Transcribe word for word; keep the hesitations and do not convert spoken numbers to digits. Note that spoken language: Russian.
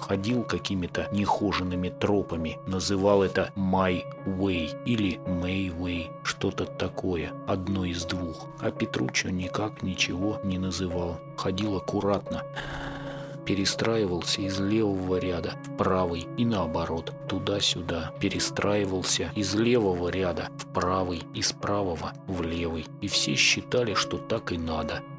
ходил какими-то нехоженными тропами, называл это «my way» или «may way», что-то такое, одно из двух. А Петруччо никак ничего не называл, ходил аккуратно, перестраивался из левого ряда в правый и наоборот, туда-сюда, перестраивался из левого ряда в правый, из правого в левый. И все считали, что так и надо.